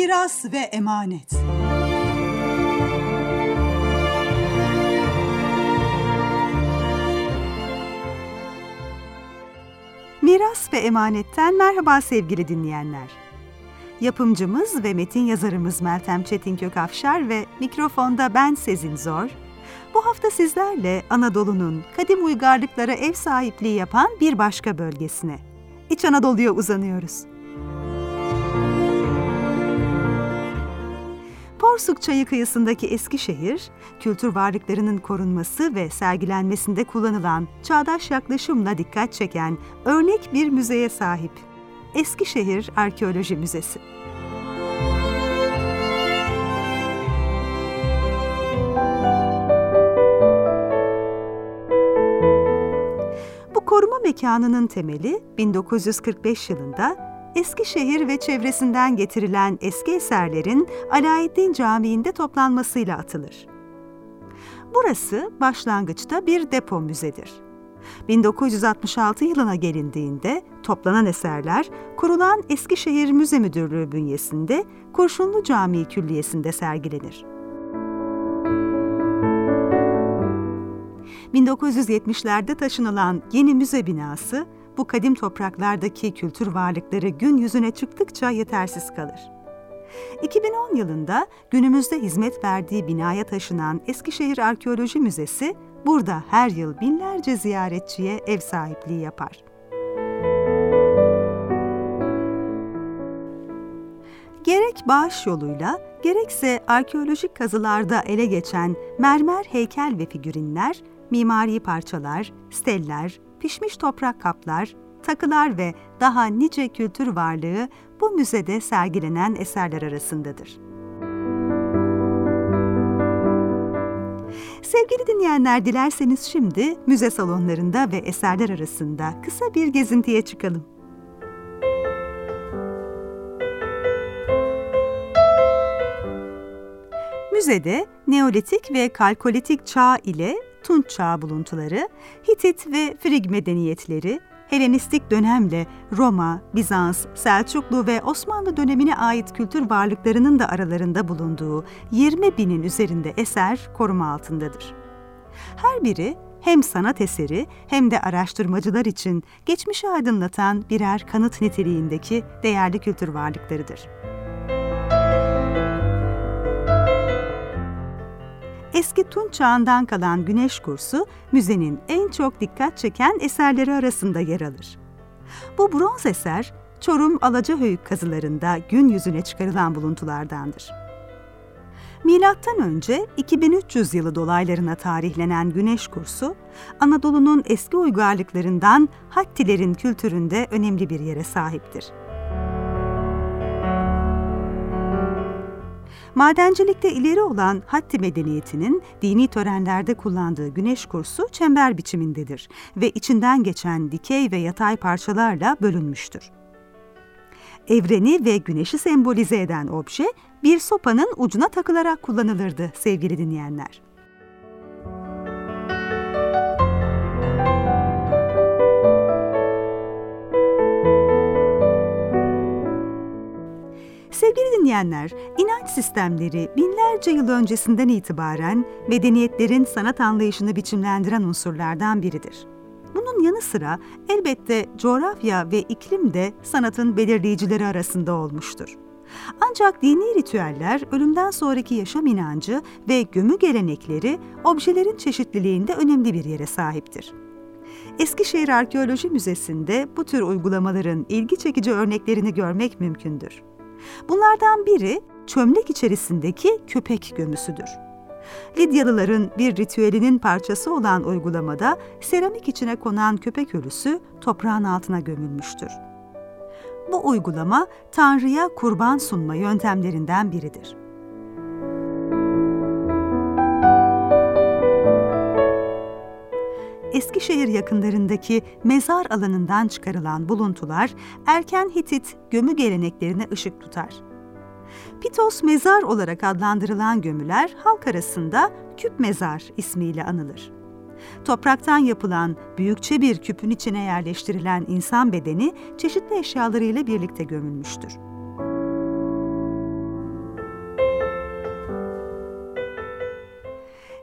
Miras ve emanet. Miras ve emanetten merhaba sevgili dinleyenler. Yapımcımız ve metin yazarımız Meltem Çetin Kökafşar ve mikrofonda ben Sezin Zor. Bu hafta sizlerle Anadolu'nun kadim uygarlıklara ev sahipliği yapan bir başka bölgesine, İç Anadolu'ya uzanıyoruz. Porsuk Çayı kıyısındaki Eskişehir, kültür varlıklarının korunması ve sergilenmesinde kullanılan çağdaş yaklaşımla dikkat çeken örnek bir müzeye sahip. Eskişehir Arkeoloji Müzesi. Bu koruma mekanının temeli 1945 yılında Eskişehir ve çevresinden getirilen eski eserlerin Alaeddin Camii'nde toplanmasıyla atılır. Burası başlangıçta bir depo müzedir. 1966 yılına gelindiğinde toplanan eserler kurulan Eskişehir Müze Müdürlüğü bünyesinde Kurşunlu Camii Külliyesi'nde sergilenir. 1970'lerde taşınılan yeni müze binası, bu kadim topraklardaki kültür varlıkları gün yüzüne çıktıkça yetersiz kalır. 2010 yılında günümüzde hizmet verdiği binaya taşınan Eskişehir Arkeoloji Müzesi, burada her yıl binlerce ziyaretçiye ev sahipliği yapar. Gerek bağış yoluyla, gerekse arkeolojik kazılarda ele geçen mermer heykel ve figürinler, mimari parçalar, steller, pişmiş toprak kaplar, takılar ve daha nice kültür varlığı bu müzede sergilenen eserler arasındadır. Sevgili dinleyenler, dilerseniz şimdi müze salonlarında ve eserler arasında kısa bir gezintiye çıkalım. Müzede Neolitik ve Kalkolitik çağ ile Tunç çağı buluntuları, Hitit ve Frig medeniyetleri, Helenistik dönemle Roma, Bizans, Selçuklu ve Osmanlı dönemine ait kültür varlıklarının da aralarında bulunduğu 20.000'in üzerinde eser koruma altındadır. Her biri hem sanat eseri hem de araştırmacılar için geçmişi aydınlatan birer kanıt niteliğindeki değerli kültür varlıklarıdır. Eski Tunç çağından kalan Güneş Kursu, müzenin en çok dikkat çeken eserleri arasında yer alır. Bu bronz eser, Çorum Alacahöyük kazılarında gün yüzüne çıkarılan buluntulardandır. Milattan önce 2300 yılı dolaylarına tarihlenen Güneş Kursu, Anadolu'nun eski uygarlıklarından Hattilerin kültüründe önemli bir yere sahiptir. Madencilikte ileri olan Hatti medeniyetinin dini törenlerde kullandığı güneş kursu çember biçimindedir ve içinden geçen dikey ve yatay parçalarla bölünmüştür. Evreni ve güneşi sembolize eden obje bir sopanın ucuna takılarak kullanılırdı sevgili dinleyenler. Sevgili dinleyenler, inanç sistemleri binlerce yıl öncesinden itibaren medeniyetlerin sanat anlayışını biçimlendiren unsurlardan biridir. Bunun yanı sıra elbette coğrafya ve iklim de sanatın belirleyicileri arasında olmuştur. Ancak dini ritüeller, ölümden sonraki yaşam inancı ve gömü gelenekleri objelerin çeşitliliğinde önemli bir yere sahiptir. Eskişehir Arkeoloji Müzesi'nde bu tür uygulamaların ilgi çekici örneklerini görmek mümkündür. Bunlardan biri çömlek içerisindeki köpek gömüsüdür. Lidyalıların bir ritüelinin parçası olan uygulamada seramik içine konan köpek ölüsü toprağın altına gömülmüştür. Bu uygulama Tanrı'ya kurban sunma yöntemlerinden biridir. Eskişehir yakınlarındaki mezar alanından çıkarılan buluntular erken Hitit gömü geleneklerine ışık tutar. Pitos mezar olarak adlandırılan gömüler halk arasında küp mezar ismiyle anılır. Topraktan yapılan büyükçe bir küpün içine yerleştirilen insan bedeni çeşitli eşyalarıyla birlikte gömülmüştür.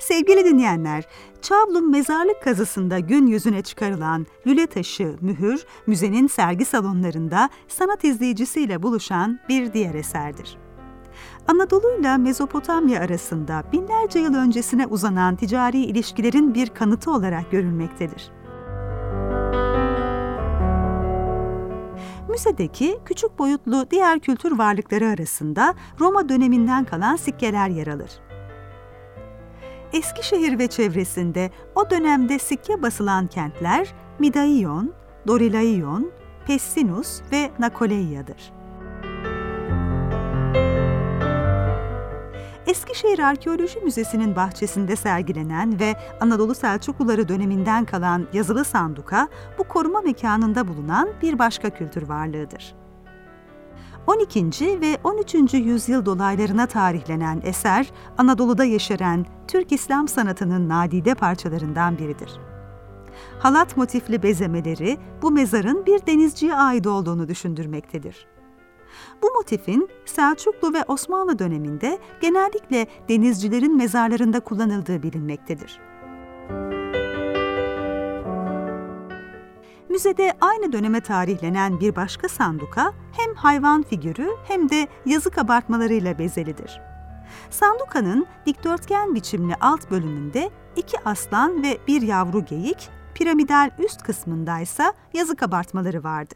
Sevgili dinleyenler, Çavlum mezarlık kazısında gün yüzüne çıkarılan lüle taşı mühür, müzenin sergi salonlarında sanat izleyicisiyle buluşan bir diğer eserdir. Anadolu'yla Mezopotamya arasında binlerce yıl öncesine uzanan ticari ilişkilerin bir kanıtı olarak görülmektedir. Müzedeki küçük boyutlu diğer kültür varlıkları arasında Roma döneminden kalan sikkeler yer alır. Eskişehir ve çevresinde o dönemde sikke basılan kentler Midaion, Dorilaion, Pessinus ve Nakoleia'dır. Eskişehir Arkeoloji Müzesi'nin bahçesinde sergilenen ve Anadolu Selçukluları döneminden kalan yazılı sanduka, bu koruma mekanında bulunan bir başka kültür varlığıdır. 12. ve 13. yüzyıl dolaylarına tarihlenen eser, Anadolu'da yeşeren Türk İslam sanatının nadide parçalarından biridir. Halat motifli bezemeleri bu mezarın bir denizciye ait olduğunu düşündürmektedir. Bu motifin Selçuklu ve Osmanlı döneminde genellikle denizcilerin mezarlarında kullanıldığı bilinmektedir. Müzede aynı döneme tarihlenen bir başka sanduka hem hayvan figürü hem de yazı kabartmalarıyla bezelidir. Sandukanın dikdörtgen biçimli alt bölümünde 2 aslan ve 1 yavru geyik, piramidal üst kısmındaysa yazı kabartmaları vardır.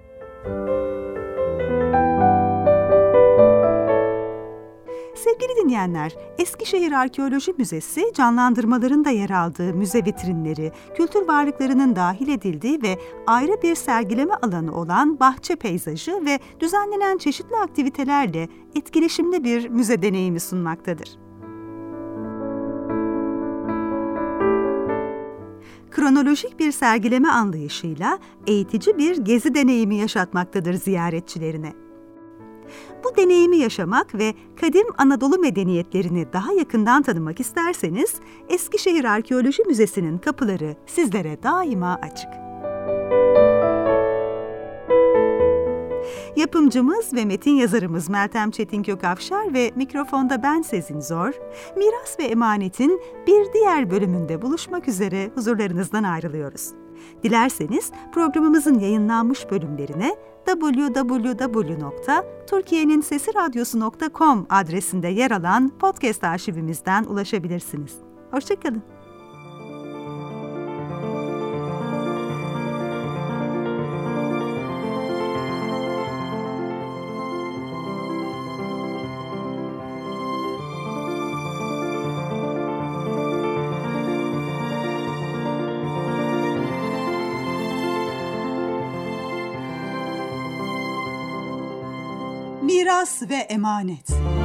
Sevgili dinleyenler, Eskişehir Arkeoloji Müzesi, canlandırmaların da yer aldığı müze vitrinleri, kültür varlıklarının dahil edildiği ve ayrı bir sergileme alanı olan bahçe peyzajı ve düzenlenen çeşitli aktivitelerle etkileşimli bir müze deneyimi sunmaktadır. Kronolojik bir sergileme anlayışıyla eğitici bir gezi deneyimi yaşatmaktadır ziyaretçilerine. Bu deneyimi yaşamak ve kadim Anadolu medeniyetlerini daha yakından tanımak isterseniz, Eskişehir Arkeoloji Müzesi'nin kapıları sizlere daima açık. Yapımcımız ve metin yazarımız Meltem Çetin Kökafşar ve mikrofonda ben Sezin Zor, Miras ve Emanet'in bir diğer bölümünde buluşmak üzere huzurlarınızdan ayrılıyoruz. Dilerseniz programımızın yayınlanmış bölümlerine www.turkiyeninsesiradyosu.com adresinde yer alan podcast arşivimizden ulaşabilirsiniz. Hoşça kalın. Miras ve Emanet.